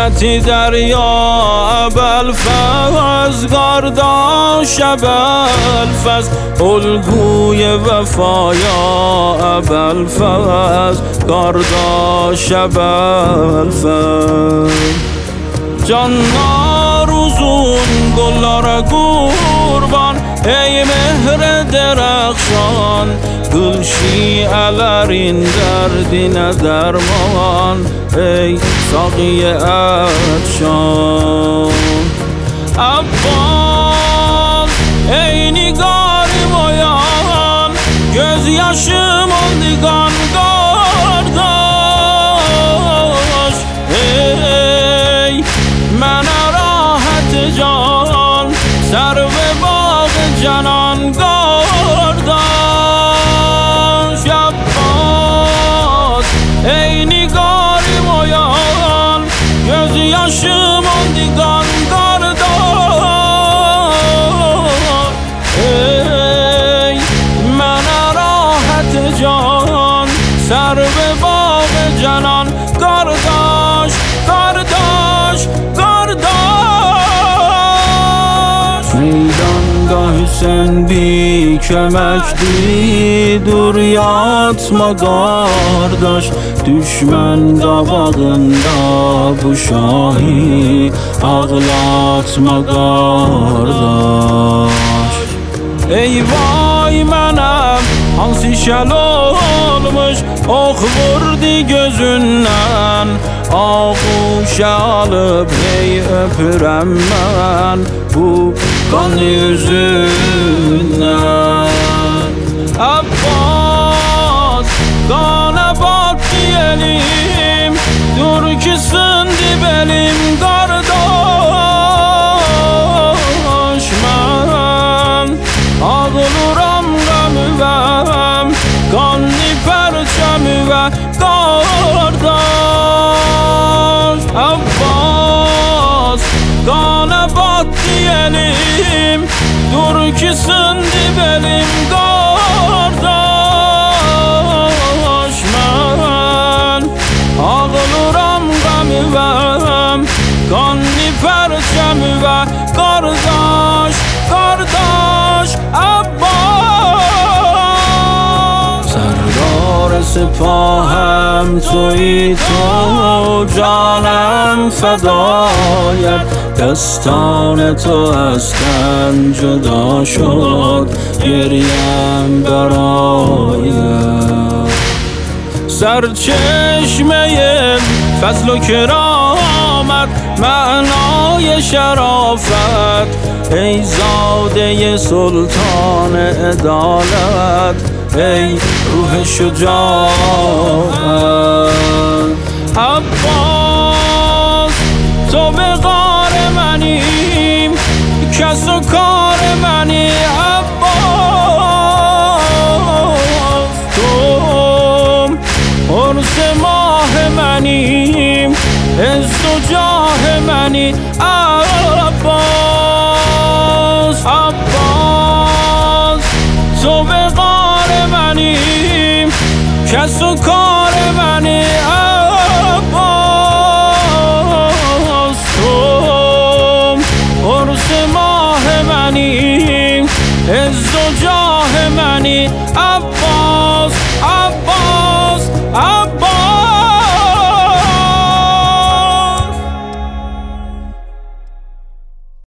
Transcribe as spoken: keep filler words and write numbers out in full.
صورتی دریا ابوالفضل گاردا شب الفضل الگوی وفایا ابوالفضل گاردا شب الفضل جانlar uzun gullara kurban ey mehre derexşan gül şiələrin dərdinə dərman ey saqiye ətşan Abbas ey nigarım oyan göz yaşım oldu qan qardaş ey mənə rahat can sərv bağ canan qardaş Abbas ey nigarım oyan göz yaşım oldu qan qardaş ey mənə rahat can sərv bağ canan qardaş qardaş qardaş Meydanda Hüseyin bir köməkdir dur yatma qardaş düşmən qabağında bu şahi ağlatma qardaş Ey vay mənəm hansı şəl olmuş ox vurdu gözündən ağuşa alıb hey öpürəm mən bu qanı üzündən Abbas qana batdı elim dur ki sındı belim qardaş mən ağlıram qəmüvəm qanlı pərçəmüvə qardaş Abbas qana batdı elim dur ki sındı belim qardaş mən ağlıram qəmüvəm qanlı pərçəmüvə qardaş qardaş Abbas سردار سپاهم تویی تو جانم فدایت دستان تو از تن جدا شد گریم برایت سرچشمه فضل و کرامت معنای شرافت ای زاده سلطان عدالت ای روح شجاعت عباس تو به غار منیم کس و کار منی عباس تو عرض ماه منیم عز و جاه منی عباس عباس تو به غار منیم کس و کار منی عباس تو عرض ماه منیم عز و جاه منی عباس